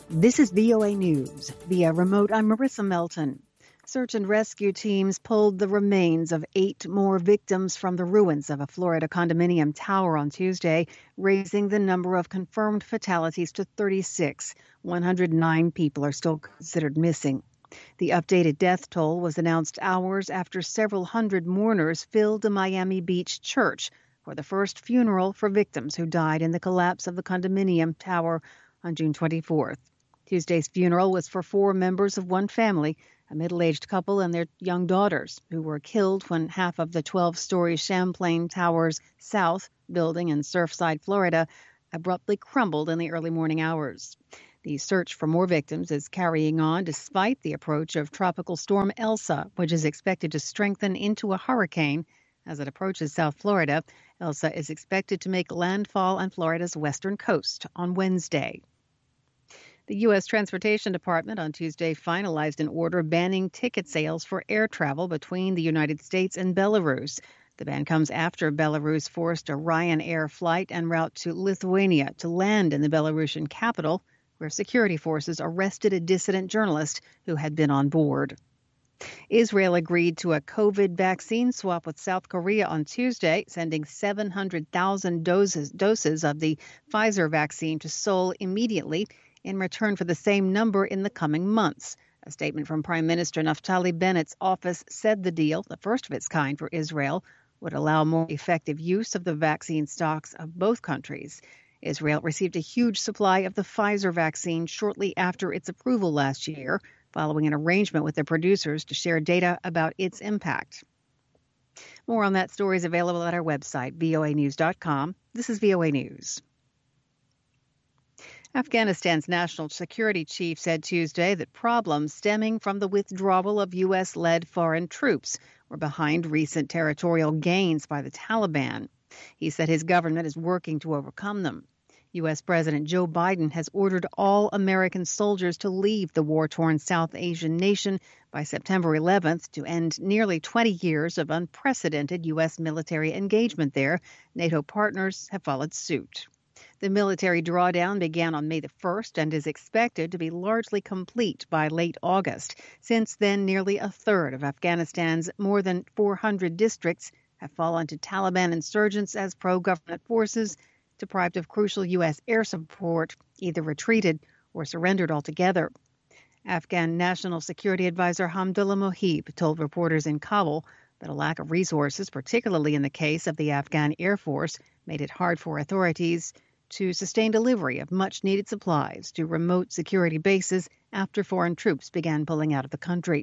This is VOA News. Via remote, I'm Marissa Melton. Search and rescue teams pulled the remains of 8 more victims from the ruins of a Florida condominium tower on Tuesday, raising the number of confirmed fatalities to 36. 109 people are still considered missing. The updated death toll was announced hours after several hundred mourners filled a Miami Beach church for the first funeral for victims who died in the collapse of the condominium tower on June 24th. Tuesday's funeral was for 4 members of one family, a middle-aged couple and their young daughters, who were killed when half of the 12-story Champlain Towers South building in Surfside, Florida, abruptly crumbled in the early morning hours. The search for more victims is carrying on despite the approach of Tropical Storm Elsa, which is expected to strengthen into a hurricane as it approaches South Florida. Elsa is expected to make landfall on Florida's western coast on Wednesday. The U.S. Transportation Department on Tuesday finalized an order banning ticket sales for air travel between the United States and Belarus. The ban comes after Belarus forced a Ryanair flight en route to Lithuania to land in the Belarusian capital, where security forces arrested a dissident journalist who had been on board. Israel agreed to a COVID vaccine swap with South Korea on Tuesday, sending 700,000 doses of the Pfizer vaccine to Seoul immediately, in return for the same number in the coming months. A statement from Prime Minister Naftali Bennett's office said the deal, the first of its kind for Israel, would allow more effective use of the vaccine stocks of both countries. Israel received a huge supply of the Pfizer vaccine shortly after its approval last year, following an arrangement with the producers to share data about its impact. More on that story is available at our website, voanews.com. This is VOA News. Afghanistan's national security chief said Tuesday that problems stemming from the withdrawal of U.S.-led foreign troops were behind recent territorial gains by the Taliban. He said his government is working to overcome them. U.S. President Joe Biden has ordered all American soldiers to leave the war-torn South Asian nation by September 11th to end nearly 20 years of unprecedented U.S. military engagement there. NATO partners have followed suit. The military drawdown began on May the 1st and is expected to be largely complete by late August. Since then, nearly a third of Afghanistan's more than 400 districts have fallen to Taliban insurgents as pro-government forces, deprived of crucial U.S. air support, either retreated or surrendered altogether. Afghan National Security Advisor Hamdullah Mohib told reporters in Kabul that a lack of resources, particularly in the case of the Afghan Air Force, made it hard for authorities to sustain delivery of much-needed supplies to remote security bases after foreign troops began pulling out of the country.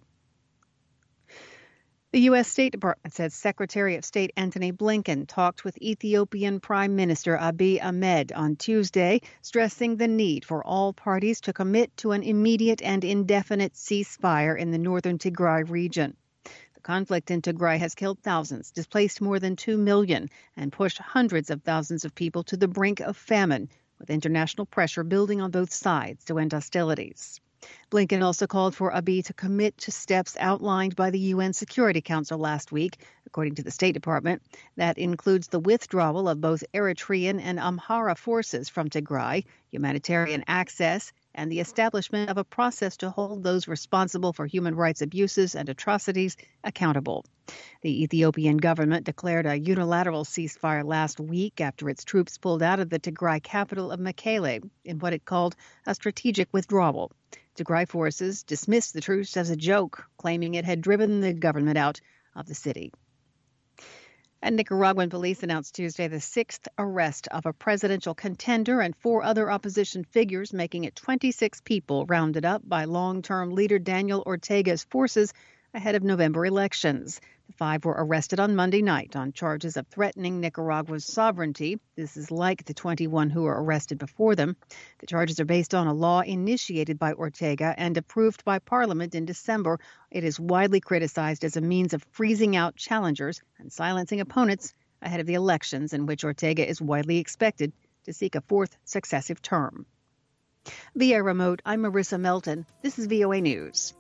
The U.S. State Department says Secretary of State Antony Blinken talked with Ethiopian Prime Minister Abiy Ahmed on Tuesday, stressing the need for all parties to commit to an immediate and indefinite ceasefire in the northern Tigray region. The conflict in Tigray has killed thousands, displaced more than 2 million, and pushed hundreds of thousands of people to the brink of famine, with international pressure building on both sides to end hostilities. Blinken also called for Abiy to commit to steps outlined by the UN Security Council last week, according to the State Department. That includes the withdrawal of both Eritrean and Amhara forces from Tigray, humanitarian access, and the establishment of a process to hold those responsible for human rights abuses and atrocities accountable. The Ethiopian government declared a unilateral ceasefire last week after its troops pulled out of the Tigray capital of Mekelle in what it called a strategic withdrawal. Tigray forces dismissed the truce as a joke, claiming it had driven the government out of the city. And Nicaraguan police announced Tuesday the 6th arrest of a presidential contender and 4 other opposition figures, making it 26 people rounded up by long-term leader Daniel Ortega's forces ahead of November elections. The 5 were arrested on Monday night on charges of threatening Nicaragua's sovereignty. This is like the 21 who were arrested before them. The charges are based on a law initiated by Ortega and approved by Parliament in December. It is widely criticized as a means of freezing out challengers and silencing opponents ahead of the elections in which Ortega is widely expected to seek a 4th successive term. Via remote, I'm Marissa Melton. This is VOA News.